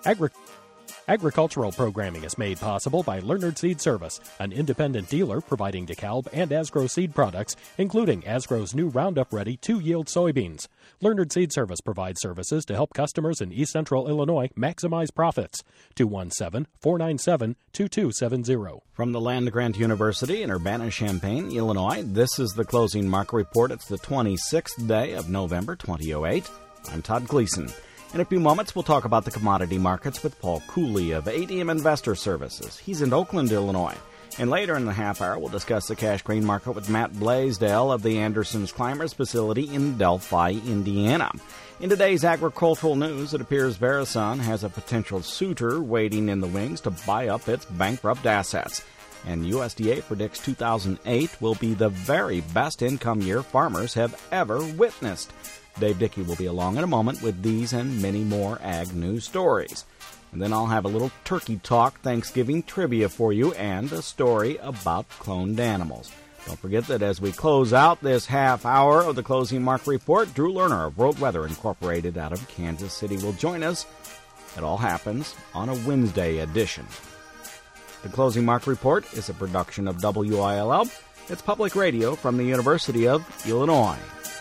Agricultural programming is made possible by Leonard Seed Service, an independent dealer providing DeKalb and Asgrow seed products, including Asgrow's new Roundup-ready 2-yield soybeans. Leonard Seed Service provides services to help customers in East Central Illinois maximize profits. 217-497-2270. From the Land-Grant University in Urbana-Champaign, Illinois, this is the Closing Market Report. It's the 26th day of November 2008. I'm Todd Gleason. In a few moments, we'll talk about the commodity markets with Paul Cooley of ADM Investor Services. He's in Oakland, Illinois. And later in the half hour, we'll discuss the cash grain market with Matt Blaisdell of the Anderson's Climbers facility in Delphi, Indiana. In today's agricultural news, it appears Verasun has a potential suitor waiting in the wings to buy up its bankrupt assets. And USDA predicts 2008 will be the very best income year farmers have ever witnessed. Dave Dickey will be along in a moment with these and many more ag news stories. And then I'll have a little turkey talk Thanksgiving trivia for you and a story about cloned animals. Don't forget that as we close out this half hour of the Closing Market Report, Drew Lerner of World Weather Incorporated out of Kansas City will join us. It all happens on a Wednesday edition. The Closing Market Report is a production of WILL. It's public radio from the University of Illinois.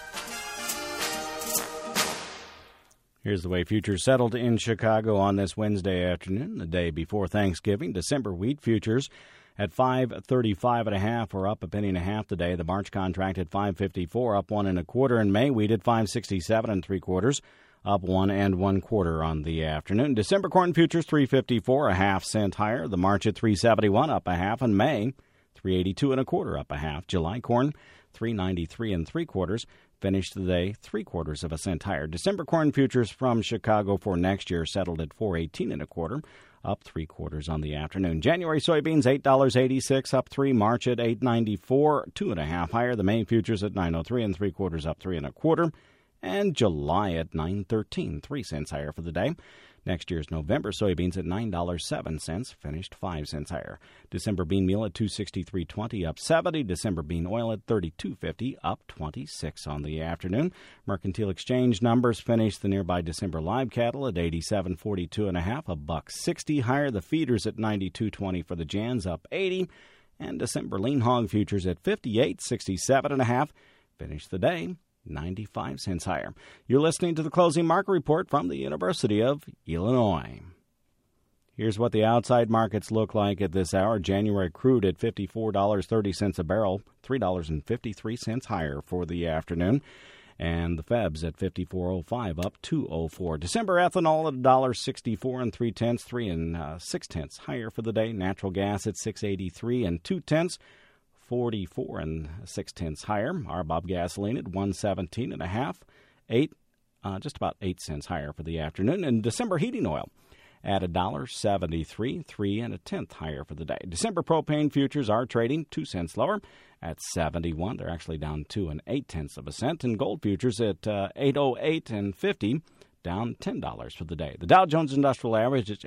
Here's the way futures settled in Chicago on this Wednesday afternoon, the day before Thanksgiving. December wheat futures at $5.35.5 or up a penny and a half today. The March contract at $5.54, up 1 1/4. And May wheat at $5.67 3/4, up 1 1/4 on the afternoon. December corn futures $3.54, a half cent higher. The March at $3.71, up a half. And May $3.82 1/4, up a half. July corn $3.93 3/4. Finished the day 3/4 of a cent higher. December corn futures from Chicago for next year settled at $4.18 1/4, up 3/4 on the afternoon. January soybeans $8.86, up 3. March at $8.94, 2 1/2 higher. The May futures at $9.03 3/4, up 3 1/4, and July at $9.13, 3 cents higher for the day. Next year's November soybeans at $9.07, finished 5 cents higher. December bean meal at $263.20, up 70. December bean oil at $32.50, up 26 on the afternoon. Mercantile exchange numbers finished the nearby December live cattle at $87.42 1/2, a $1.60 higher. The feeders at $92.20 for the Jans, up 80. And December lean hog futures at $58.67 1/2, finished the day 95 cents higher. You're listening to the Closing Market Report from the University of Illinois. Here's what the outside markets look like at this hour. January crude at $54.30 a barrel, $3.53 higher for the afternoon. And the Febs at $54.05, up $2.04. December ethanol at $1.64 3/10, 3 6/10 higher for the day. Natural gas at $6.83 2/10. 44 6/10 higher. RBOB gasoline at $1.17 1/2, just about 8 cents higher for the afternoon. And December heating oil at $1.73, 3 1/10 higher for the day. December propane futures are trading 2 cents lower at 71. They're actually down 2 8/10 cents. And gold futures at 808 50. Down $10 for the day. The Dow Jones Industrial Average is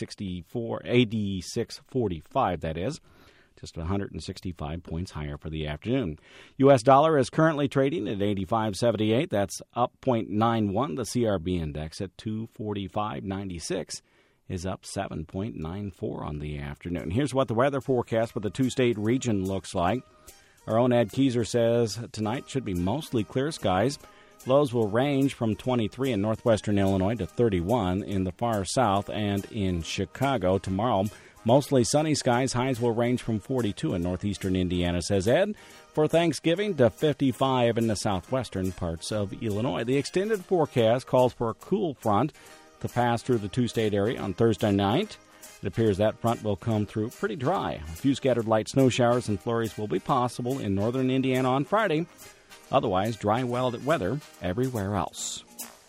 86.45, that is. Just 165 points higher for the afternoon. U.S. dollar is currently trading at 85.78. That's up 0.91. The CRB index at 245.96 is up 7.94 on the afternoon. Here's what the weather forecast for the two-state region looks like. Our own Ed Keyser says tonight should be mostly clear skies. Lows will range from 23 in northwestern Illinois to 31 in the far south and in Chicago. Tomorrow, mostly sunny skies. Highs will range from 42 in northeastern Indiana, says Ed. For Thanksgiving to 55 in the southwestern parts of Illinois. The extended forecast calls for a cool front to pass through the two-state area on Thursday night. It appears that front will come through pretty dry. A few scattered light snow showers and flurries will be possible in northern Indiana on Friday. Otherwise, dry weather everywhere else.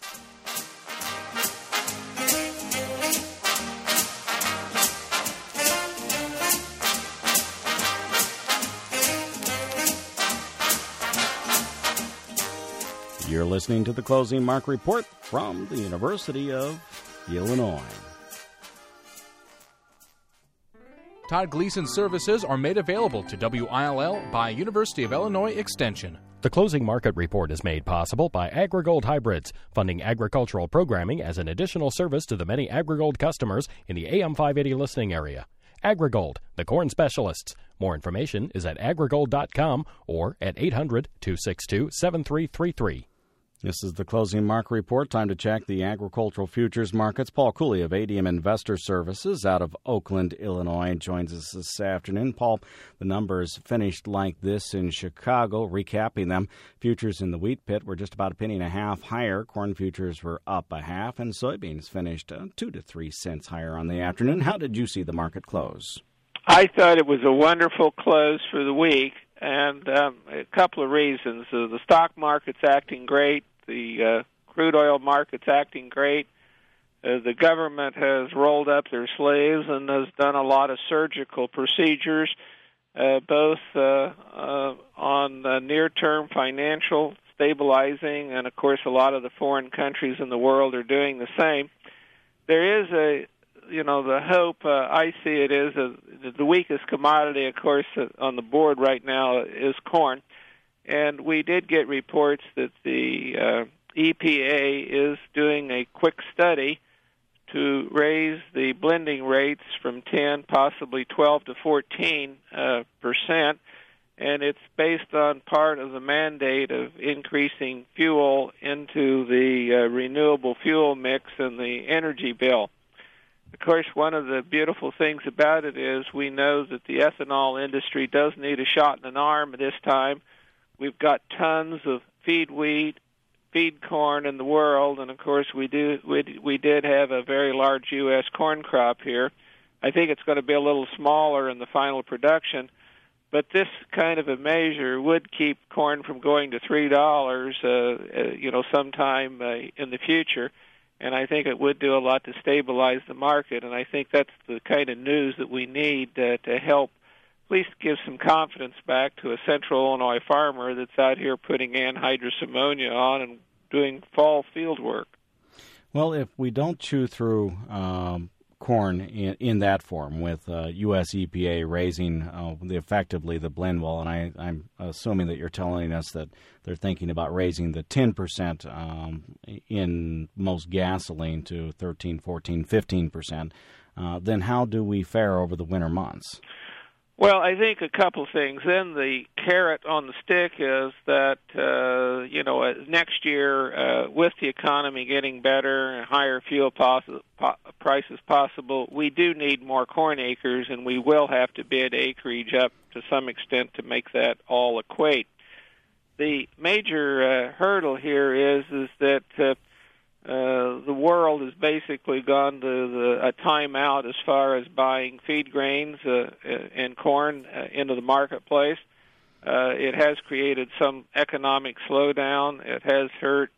You're listening to the Closing Market Report from the University of Illinois. Todd Gleason services are made available to WILL by University of Illinois Extension. The closing market report is made possible by AgriGold Hybrids, funding agricultural programming as an additional service to the many AgriGold customers in the AM 580 listening area. AgriGold, the corn specialists. More information is at agrigold.com or at 800-262-7333. This is the closing market report. Time to check the agricultural futures markets. Paul Cooley of ADM Investor Services out of Oakland, Illinois, joins us this afternoon. Paul, the numbers finished like this in Chicago. Recapping them, futures in the wheat pit were just about a penny and a half higher. Corn futures were up a half, and soybeans finished 2 to 3 cents higher on the afternoon. How did you see the market close? I thought it was a wonderful close for the week, and a couple of reasons. The stock market's acting great. The crude oil market's acting great. The government has rolled up their sleeves and has done a lot of surgical procedures, both on the near-term financial stabilizing, and, of course, a lot of the foreign countries in the world are doing the same. There is the hope, I see it is, the weakest commodity, of course, on the board right now is corn. And we did get reports that the EPA is doing a quick study to raise the blending rates from 10, possibly 12 to 14%, and it's based on part of the mandate of increasing fuel into the renewable fuel mix and the energy bill. Of course, one of the beautiful things about it is we know that the ethanol industry does need a shot in an arm at this time. We've got tons of feed wheat, feed corn in the world, and of course we did have a very large U.S. corn crop here. I think it's going to be a little smaller in the final production, but this kind of a measure would keep corn from going to $3, sometime in the future. And I think it would do a lot to stabilize the market, and I think that's the kind of news that we need to help at least give some confidence back to a central Illinois farmer that's out here putting anhydrous ammonia on and doing fall field work. Well, if we don't chew through corn in that form, with U.S. EPA raising effectively the blend wall, and I'm assuming that you're telling us that they're thinking about raising the 10% in most gasoline to 13, 14, 15%, then how do we fare over the winter months? Well, I think a couple things. Then the carrot on the stick is that, next year, with the economy getting better and higher fuel prices possible, we do need more corn acres, and we will have to bid acreage up to some extent to make that all equate. The major hurdle here is that the world has basically gone to a timeout as far as buying feed grains and corn into the marketplace. It has created some economic slowdown. It has hurt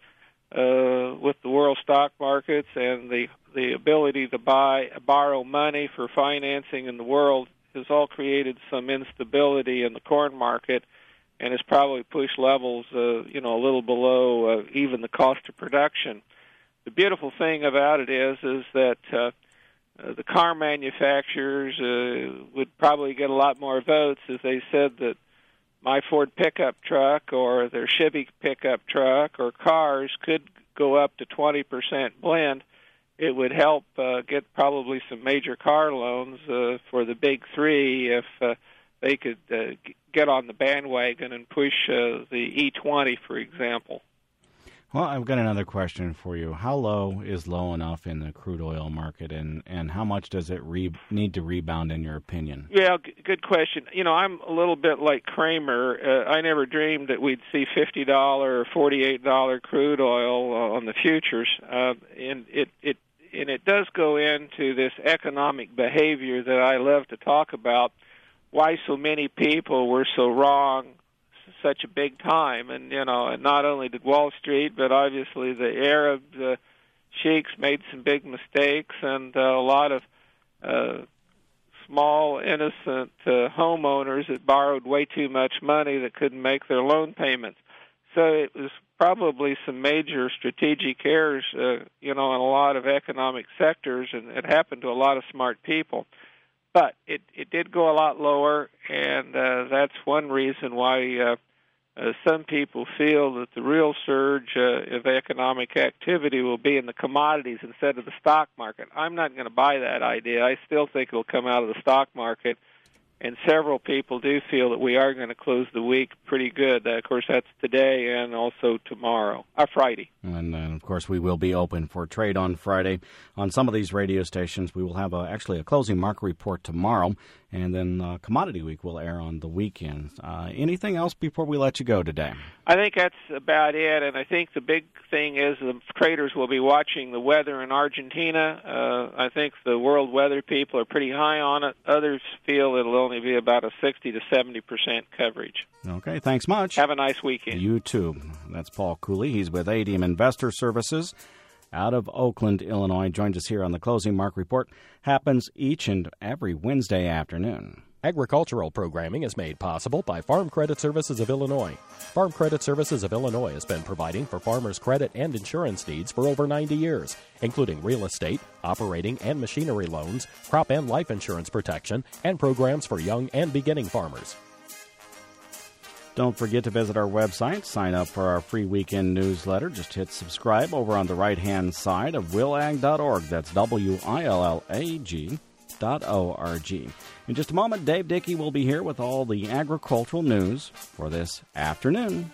with the world stock markets, and the ability to borrow money for financing in the world has all created some instability in the corn market, and has probably pushed levels, a little below even the cost of production. The beautiful thing about it is that the car manufacturers would probably get a lot more votes if they said that my Ford pickup truck or their Chevy pickup truck or cars could go up to 20% blend. It would help get probably some major car loans for the big three if they could get on the bandwagon and push the E20, for example. Well, I've got another question for you. How low is low enough in the crude oil market, and how much does it need to rebound, in your opinion? Yeah, good question. I'm a little bit like Kramer. I never dreamed that we'd see $50 or $48 crude oil on the futures, and it does go into this economic behavior that I love to talk about. Why so many people were so wrong such a big time, and and not only did Wall Street, but obviously the Arab sheiks made some big mistakes, and a lot of small innocent homeowners that borrowed way too much money that couldn't make their loan payments. So it was probably some major strategic errors, in a lot of economic sectors, and it happened to a lot of smart people. But it did go a lot lower, and that's one reason why some people feel that the real surge of economic activity will be in the commodities instead of the stock market. I'm not going to buy that idea. I still think it will come out of the stock market, and several people do feel that we are going to close the week pretty good. Of course, that's today and also tomorrow, Friday. And of course, we will be open for trade on Friday. On some of these radio stations, we will have actually a closing market report tomorrow, and then Commodity Week will air on the weekend. Anything else before we let you go today? I think that's about it, and I think the big thing is the traders will be watching the weather in Argentina. I think the world weather people are pretty high on it. Others feel it'll only be about a 60 to 70% coverage. Okay, thanks much. Have a nice weekend. You too. That's Paul Cooley. He's with ADM Investor Services out of Oakland, Illinois. Joined us here on the Closing Market Report. Happens each and every Wednesday afternoon. Agricultural programming is made possible by Farm Credit Services of Illinois. Farm Credit Services of Illinois has been providing for farmers' credit and insurance needs for over 90 years, including real estate, operating and machinery loans, crop and life insurance protection, and programs for young and beginning farmers. Don't forget to visit our website, sign up for our free weekend newsletter. Just hit subscribe over on the right-hand side of willag.org. That's WILLAG.org. In just a moment, Dave Dickey will be here with all the agricultural news for this afternoon.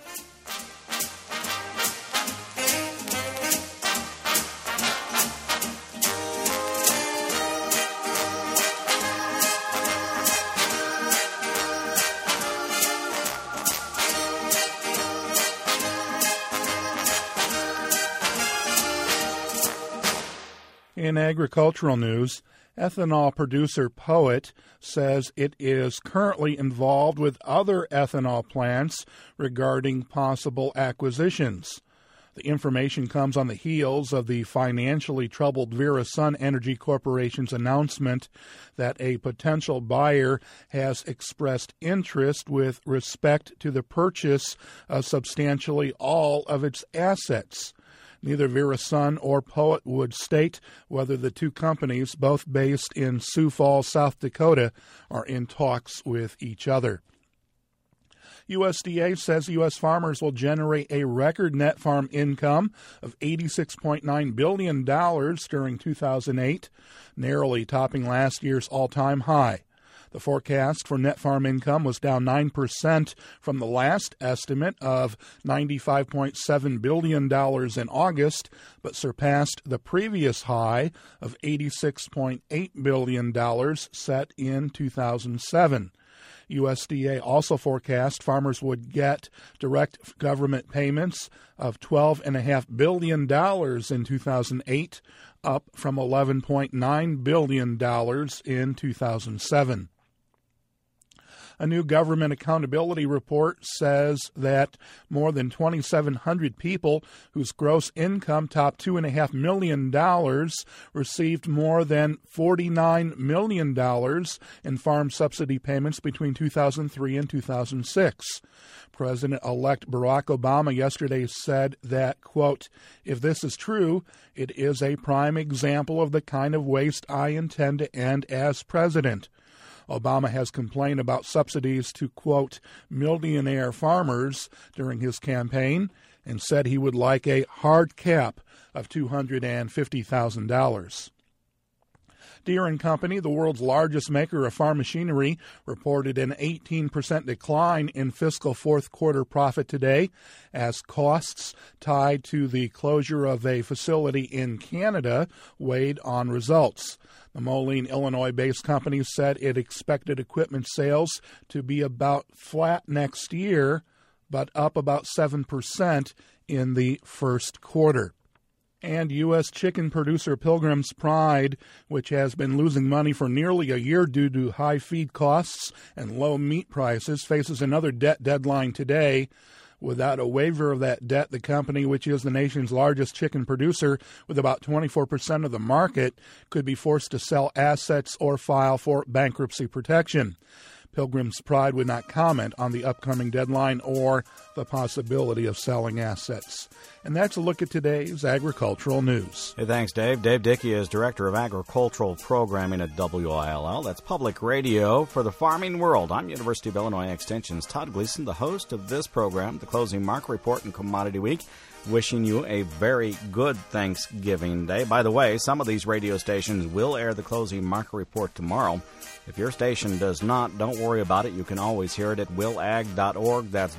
In agricultural news, ethanol producer Poet says it is currently involved with other ethanol plants regarding possible acquisitions. The information comes on the heels of the financially troubled Vera Sun Energy Corporation's announcement that a potential buyer has expressed interest with respect to the purchase of substantially all of its assets. Neither Vera Sun or Poet would state whether the two companies, both based in Sioux Falls, South Dakota, are in talks with each other. USDA says U.S. farmers will generate a record net farm income of $86.9 billion during 2008, narrowly topping last year's all-time high. The forecast for net farm income was down 9% from the last estimate of $95.7 billion in August, but surpassed the previous high of $86.8 billion set in 2007. USDA also forecast farmers would get direct government payments of $12.5 billion in 2008, up from $11.9 billion in 2007. A new government accountability report says that more than 2,700 people whose gross income topped $2.5 million received more than $49 million in farm subsidy payments between 2003 and 2006. President-elect Barack Obama yesterday said that, quote, "If this is true, it is a prime example of the kind of waste I intend to end as president." Obama has complained about subsidies to, quote, millionaire farmers during his campaign and said he would like a hard cap of $250,000. Deere & Company, the world's largest maker of farm machinery, reported an 18% decline in fiscal fourth quarter profit today as costs tied to the closure of a facility in Canada weighed on results. The Moline, Illinois-based company said it expected equipment sales to be about flat next year, but up about 7% in the first quarter. And U.S. chicken producer Pilgrim's Pride, which has been losing money for nearly a year due to high feed costs and low meat prices, faces another debt deadline today. Without a waiver of that debt, the company, which is the nation's largest chicken producer with about 24% of the market, could be forced to sell assets or file for bankruptcy protection. Pilgrim's Pride would not comment on the upcoming deadline or the possibility of selling assets. And that's a look at today's agricultural news. Hey, thanks, Dave. Dave Dickey is Director of Agricultural Programming at WILL. That's public radio for the farming world. I'm University of Illinois Extension's Todd Gleason, the host of this program, the Closing Market Report and Commodity Week. Wishing you a very good Thanksgiving Day. By the way, some of these radio stations will air the Closing Market Report tomorrow. If your station does not, don't worry about it. You can always hear it at willag.org. That's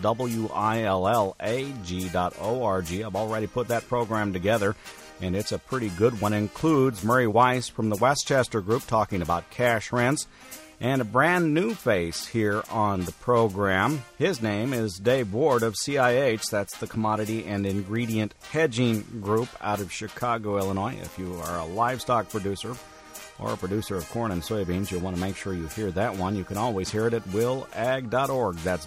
WILLAG.org. I've already put that program together, and it's a pretty good one. It includes Murray Weiss from the Westchester Group talking about cash rents, and a brand new face here on the program. His name is Dave Ward of CIH. That's the Commodity and Ingredient Hedging Group out of Chicago, Illinois. If you are a livestock producer or a producer of corn and soybeans, you'll want to make sure you hear that one. You can always hear it at willag.org. That's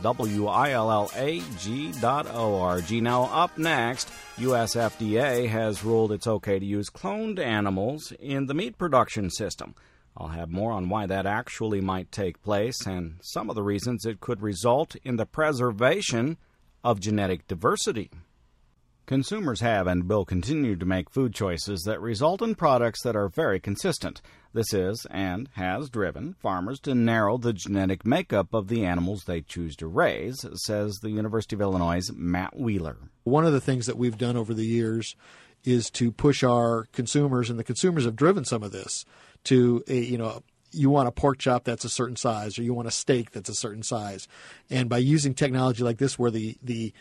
WILLAG.org. Now, up next, U.S. FDA has ruled it's okay to use cloned animals in the meat production system. I'll have more on why that actually might take place and some of the reasons it could result in the preservation of genetic diversity. Consumers have and will continue to make food choices that result in products that are very consistent. This is and has driven farmers to narrow the genetic makeup of the animals they choose to raise, says the University of Illinois' Matt Wheeler. One of the things that we've done over the years is to push our consumers, and the consumers have driven some of this, to you want a pork chop that's a certain size, or you want a steak that's a certain size. And by using technology like this where the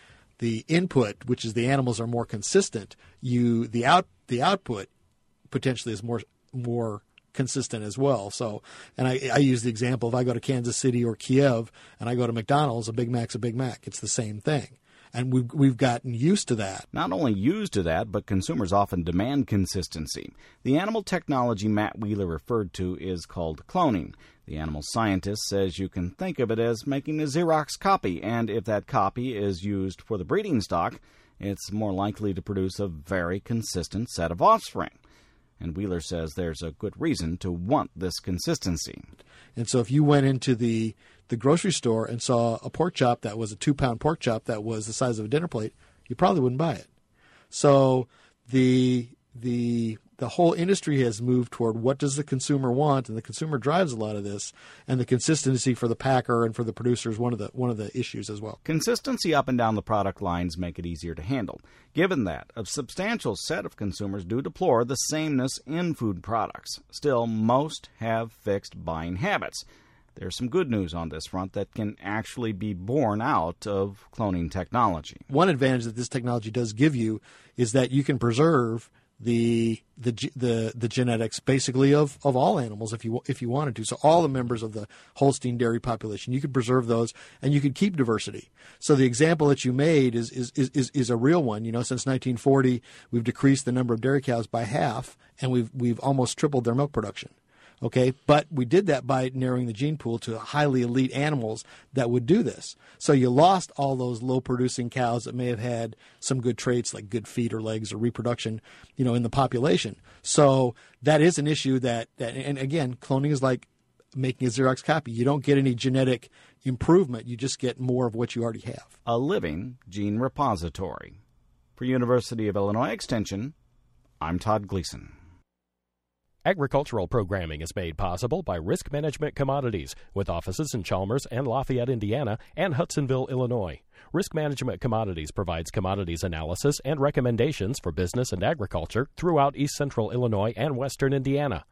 input, which is the animals, are more consistent, the output potentially is more consistent as well. So, and I use the example, if I go to Kansas City or Kiev and I go to McDonald's, a Big Mac's a Big Mac. It's the same thing. And we've gotten used to that. Not only used to that, but consumers often demand consistency. The animal technology Matt Wheeler referred to is called cloning. The animal scientist says you can think of it as making a Xerox copy, and if that copy is used for the breeding stock, it's more likely to produce a very consistent set of offspring. And Wheeler says there's a good reason to want this consistency. And so if you went into the grocery store and saw a pork chop that was a 2-pound pork chop that was the size of a dinner plate, you probably wouldn't buy it. So the whole industry has moved toward what does the consumer want, and the consumer drives a lot of this, and the consistency for the packer and for the producer is one of the issues as well. Consistency up and down the product lines make it easier to handle. Given that, a substantial set of consumers do deplore the sameness in food products. Still, most have fixed buying habits. There's some good news on this front that can actually be born out of cloning technology. One advantage that this technology does give you is that you can preserve the genetics basically of all animals if you wanted to. So all the members of the Holstein dairy population, you could preserve those and you could keep diversity. So the example that you made is a real one. Since 1940, we've decreased the number of dairy cows by half, and we've almost tripled their milk production. Okay, but we did that by narrowing the gene pool to highly elite animals that would do this. So you lost all those low-producing cows that may have had some good traits like good feet or legs or reproduction, in the population. So that is an issue that and again, cloning is like making a Xerox copy. You don't get any genetic improvement. You just get more of what you already have. A living gene repository. For University of Illinois Extension, I'm Todd Gleason. Agricultural programming is made possible by Risk Management Commodities, with offices in Chalmers and Lafayette, Indiana, and Hudsonville, Illinois. Risk Management Commodities provides commodities analysis and recommendations for business and agriculture throughout East Central Illinois and Western Indiana.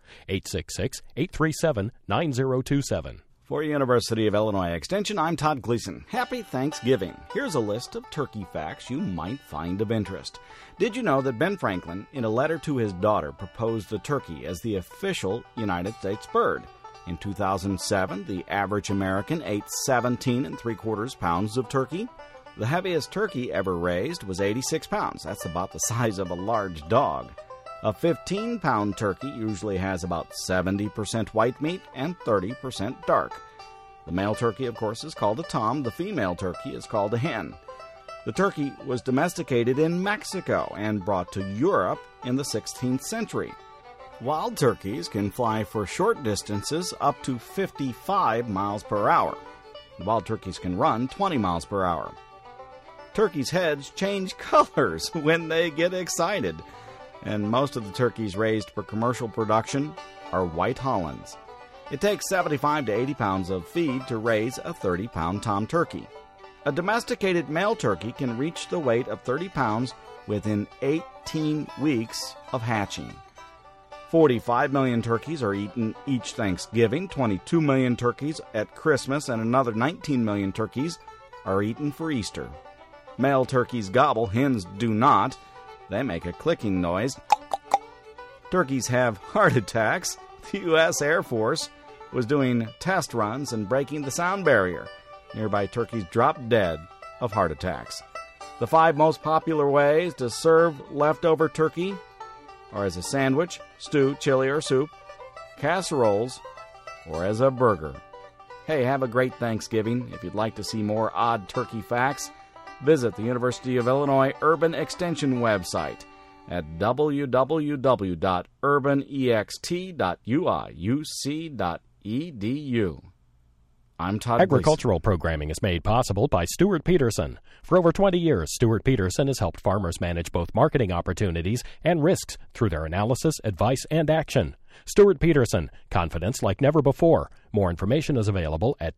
866-837-9027. For University of Illinois Extension, I'm Todd Gleason. Happy Thanksgiving. Here's a list of turkey facts you might find of interest. Did you know that Ben Franklin, in a letter to his daughter, proposed the turkey as the official United States bird? In 2007, the average American ate 17 3/4 pounds of turkey. The heaviest turkey ever raised was 86 pounds. That's about the size of a large dog. A 15-pound turkey usually has about 70% white meat and 30% dark. The male turkey, of course, is called a tom. The female turkey is called a hen. The turkey was domesticated in Mexico and brought to Europe in the 16th century. Wild turkeys can fly for short distances up to 55 miles per hour. Wild turkeys can run 20 miles per hour. Turkeys' heads change colors when they get excited, and most of the turkeys raised for commercial production are White Hollands. It takes 75 to 80 pounds of feed to raise a 30-pound tom turkey. A domesticated male turkey can reach the weight of 30 pounds within 18 weeks of hatching. 45 million turkeys are eaten each Thanksgiving, 22 million turkeys at Christmas, and another 19 million turkeys are eaten for Easter. Male turkeys gobble, hens do not. They make a clicking noise. Turkeys have heart attacks. The U.S. Air Force was doing test runs and breaking the sound barrier. Nearby turkeys dropped dead of heart attacks. The 5 most popular ways to serve leftover turkey are as a sandwich, stew, chili, or soup, casseroles, or as a burger. Hey, have a great Thanksgiving. If you'd like to see more odd turkey facts, visit the University of Illinois Urban Extension website at www.urbanext.uiuc.edu. I'm Todd Agricultural programming is made possible by Stuart Peterson. For over 20 years, Stuart Peterson has helped farmers manage both marketing opportunities and risks through their analysis, advice, and action. Stuart Peterson, confidence like never before. More information is available at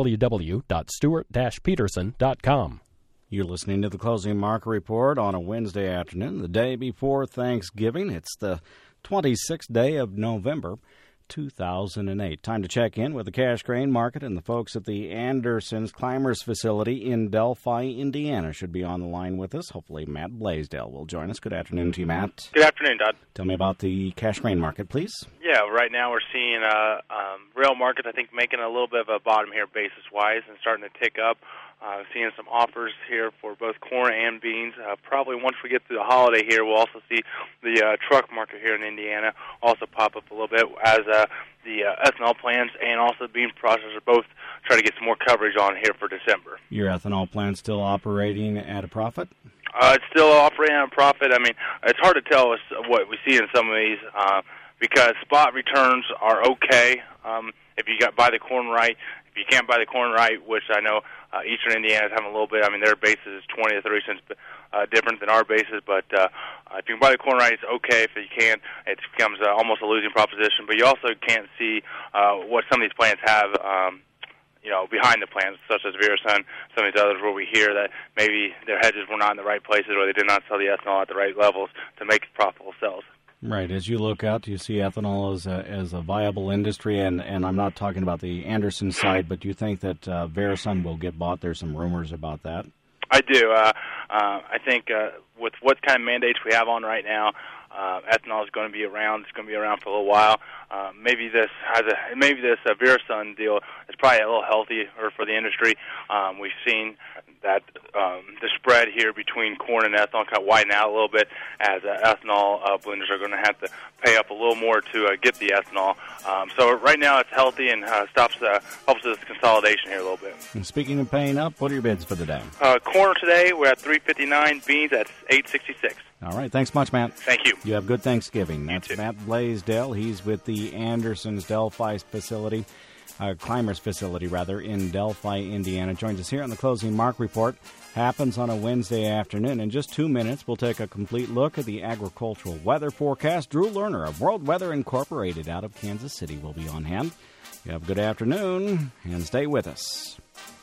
www.stuart-peterson.com. You're listening to the Closing Market Report on a Wednesday afternoon, the day before Thanksgiving. It's the 26th day of November, 2008. Time to check in with the cash grain market, and the folks at the Andersons Climbers facility in Delphi, Indiana should be on the line with us. Hopefully Matt Blaisdell will join us. Good afternoon to you, Matt. Good afternoon, Todd. Tell me about the cash grain market, please. Yeah, right now we're seeing rail markets, I think, making a little bit of a bottom here basis-wise and starting to tick up. Seeing some offers here for both corn and beans. Probably once we get through the holiday here, we'll also see the truck market here in Indiana also pop up a little bit as the ethanol plants and also bean processors both try to get some more coverage on here for December. Your ethanol plant still operating at a profit? It's still operating at a profit. I mean, it's hard to tell what we see in some of these because spot returns are okay if you buy the corn right. If you can't buy the corn right, which I know Eastern Indiana is having a little bit, I mean, their basis is 20 to 30 cents different than our basis, but if you can buy the corn right, it's okay. If you can't, it becomes almost a losing proposition. But you also can't see what some of these plants have, behind the plants, such as Verasun, some of these others where we hear that maybe their hedges were not in the right places or they did not sell the ethanol at the right levels to make profitable sales. Right. As you look out, do you see ethanol as a viable industry? And I'm not talking about the Anderson side, but do you think that Verasun will get bought? There's some rumors about that. I do. I think with what kind of mandates we have on right now, ethanol is going to be around. It's going to be around for a little while. Maybe this Verasun deal is probably a little healthier for the industry. We've seen that the spread here between corn and ethanol kind of widen out a little bit as ethanol blenders are going to have to pay up a little more to get the ethanol. So right now it's healthy and helps with this consolidation here a little bit. And speaking of paying up, what are your bids for the day? Corn today we're at $3.59. Beans at $8.66. All right. Thanks much, Matt. Thank you. You have good Thanksgiving. That's You too. Matt Blaisdell. He's with the Andersons Delphi facility, Climbers facility, in Delphi, Indiana. Joins us here on the Closing Market Report. Happens on a Wednesday afternoon. In just 2 minutes, we'll take a complete look at the agricultural weather forecast. Drew Lerner of World Weather Incorporated out of Kansas City will be on hand. You have a good afternoon, and stay with us.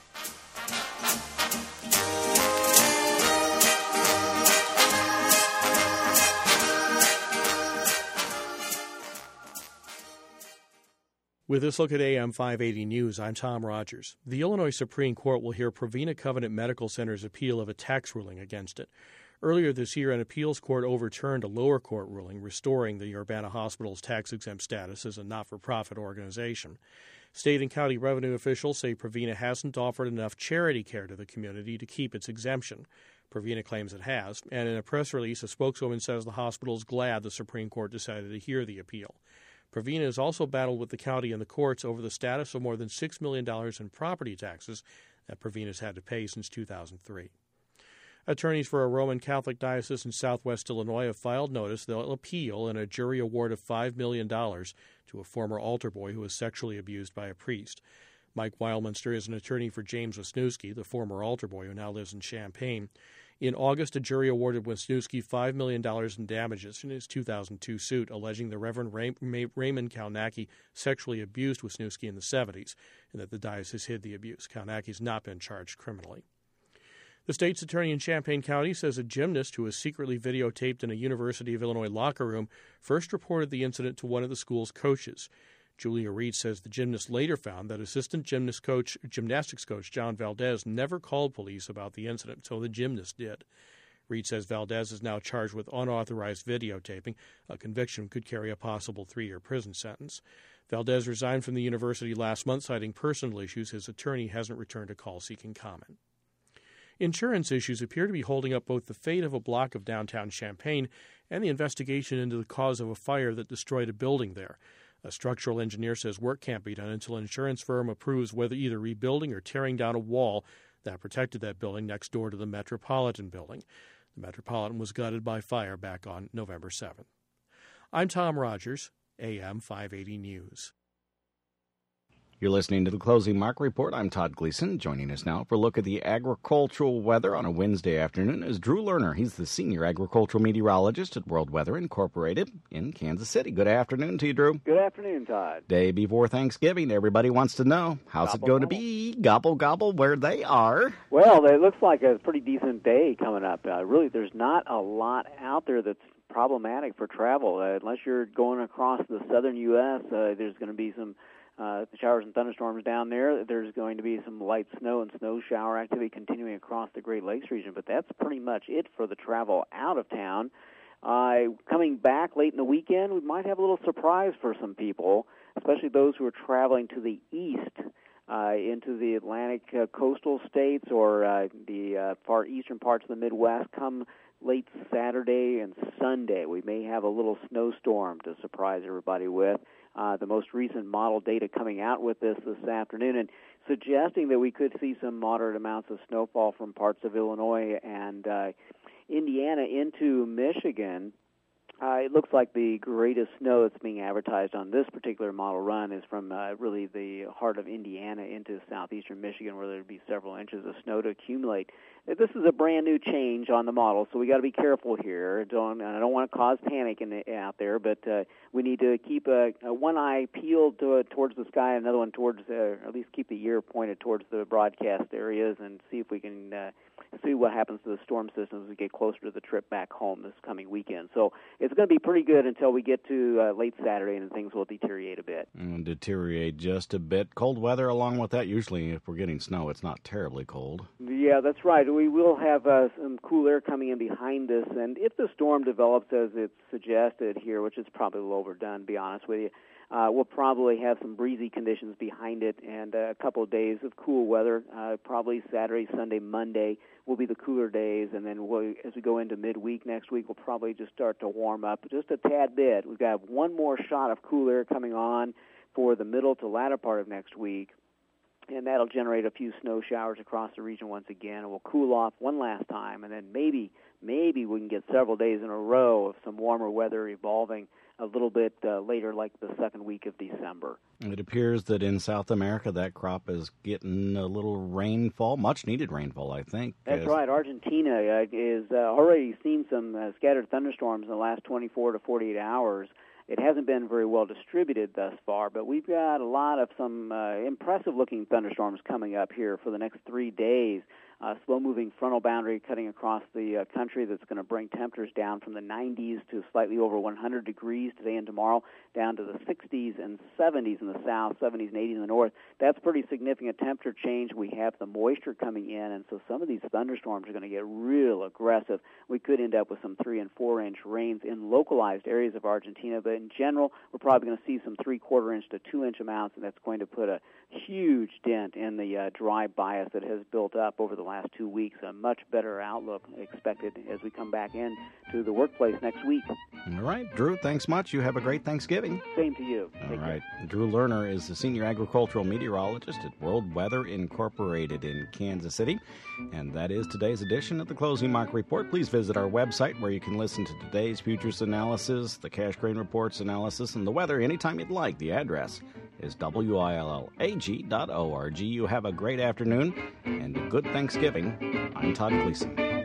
With this look at AM 580 News, I'm Tom Rogers. The Illinois Supreme Court will hear Provena Covenant Medical Center's appeal of a tax ruling against it. Earlier this year, an appeals court overturned a lower court ruling restoring the Urbana Hospital's tax-exempt status as a not-for-profit organization. State and county revenue officials say Provena hasn't offered enough charity care to the community to keep its exemption. Provena claims it has, and in a press release, a spokeswoman says the hospital is glad the Supreme Court decided to hear the appeal. Provena has also battled with the county and the courts over the status of more than $6 million in property taxes that Provena's had to pay since 2003. Attorneys for a Roman Catholic diocese in southwest Illinois have filed notice they'll appeal in a jury award of $5 million to a former altar boy who was sexually abused by a priest. Mike Weilminster is an attorney for James Wisniewski, the former altar boy who now lives in Champaign. In August, a jury awarded Wisniewski $5 million in damages in his 2002 suit, alleging the Reverend Raymond Kalnacki sexually abused Wisniewski in the 70s, and that the diocese hid the abuse. Kalnacki's not been charged criminally. The state's attorney in Champaign County says a gymnast who was secretly videotaped in a University of Illinois locker room first reported the incident to one of the school's coaches. Julia Reed says the gymnast later found that assistant gymnastics coach John Valdez never called police about the incident, so the gymnast did. Reed says Valdez is now charged with unauthorized videotaping. A conviction could carry a possible 3-year prison sentence. Valdez resigned from the university last month, citing personal issues. His attorney hasn't returned a call seeking comment. Insurance issues appear to be holding up both the fate of a block of downtown Champaign and the investigation into the cause of a fire that destroyed a building there. A structural engineer says work can't be done until an insurance firm approves whether either rebuilding or tearing down a wall that protected that building next door to the Metropolitan building. The Metropolitan was gutted by fire back on November 7th. I'm Tom Rogers, AM 580 News. You're listening to the Closing Mark Report. I'm Todd Gleason. Joining us now for a look at the agricultural weather on a Wednesday afternoon is Drew Lerner. He's the senior agricultural meteorologist at World Weather Incorporated in Kansas City. Good afternoon to you, Drew. Good afternoon, Todd. Day before Thanksgiving. Everybody wants to know, how's it going to be? Gobble, gobble, where they are. Well, it looks like a pretty decent day coming up. Really, there's not a lot out there that's problematic for travel. Unless you're going across the southern U.S., there's going to be some showers and thunderstorms down there. There's going to be some light snow and snow shower activity continuing across the Great Lakes region, but that's pretty much it for the travel out of town. Coming back late in the weekend, we might have a little surprise for some people, especially those who are traveling to the east, into the Atlantic coastal states or the far eastern parts of the Midwest. Come late Saturday and Sunday, we may have a little snowstorm to surprise everybody with. The most recent model data coming out with this afternoon and suggesting that we could see some moderate amounts of snowfall from parts of Illinois and Indiana into Michigan. It looks like the greatest snow that's being advertised on this particular model run is from really the heart of Indiana into southeastern Michigan, where there would be several inches of snow to accumulate. This is a brand new change on the model, so we got to be careful here. I don't want to cause panic out there, but we need to keep one eye peeled towards the sky, another one towards, or at least keep the ear pointed towards the broadcast areas, and see if we can see what happens to the storm system as we get closer to the trip back home this coming weekend. So it's going to be pretty good until we get to late Saturday, and things will deteriorate a bit. Deteriorate just a bit. Cold weather along with that. Usually if we're getting snow, it's not terribly cold. Yeah, that's right. We will have some cool air coming in behind us, and if the storm develops as it's suggested here, which is probably a little overdone, to be honest with you, we'll probably have some breezy conditions behind it and a couple of days of cool weather. Probably Saturday, Sunday, Monday will be the cooler days, and then as we go into midweek next week, we'll probably just start to warm up just a tad bit. We've got one more shot of cool air coming on for the middle to latter part of next week, and that'll generate a few snow showers across the region once again, and we'll cool off one last time, and then maybe we can get several days in a row of some warmer weather evolving a little bit later, like the second week of December. It appears that in South America, that crop is getting a little rainfall, much-needed rainfall, I think. That's right. Argentina is already seen some scattered thunderstorms in the last 24 to 48 hours. It hasn't been very well distributed thus far, but we've got a lot of some impressive-looking thunderstorms coming up here for the next 3 days. Slow-moving frontal boundary cutting across the country that's going to bring temperatures down from the 90s to slightly over 100 degrees today and tomorrow, down to the 60s and 70s in the south, 70s and 80s in the north. That's pretty significant temperature change. We have the moisture coming in, and so some of these thunderstorms are going to get real aggressive. We could end up with some 3- and 4-inch rains in localized areas of Argentina, but in general, we're probably going to see some 3/4-inch to 2-inch amounts, and that's going to put a huge dent in the dry bias that has built up over the last 2 weeks. A much better outlook expected as we come back in to the workplace next week. All right, Drew, thanks much. You have a great Thanksgiving. Same to you. All right. Drew Lerner is the Senior Agricultural Meteorologist at World Weather Incorporated in Kansas City. And that is today's edition of the Closing Market Report. Please visit our website where you can listen to today's futures analysis, the cash grain reports analysis, and the weather anytime you'd like. The address is WILLAG.org. You have a great afternoon and a good Thanksgiving. I'm Todd Gleason.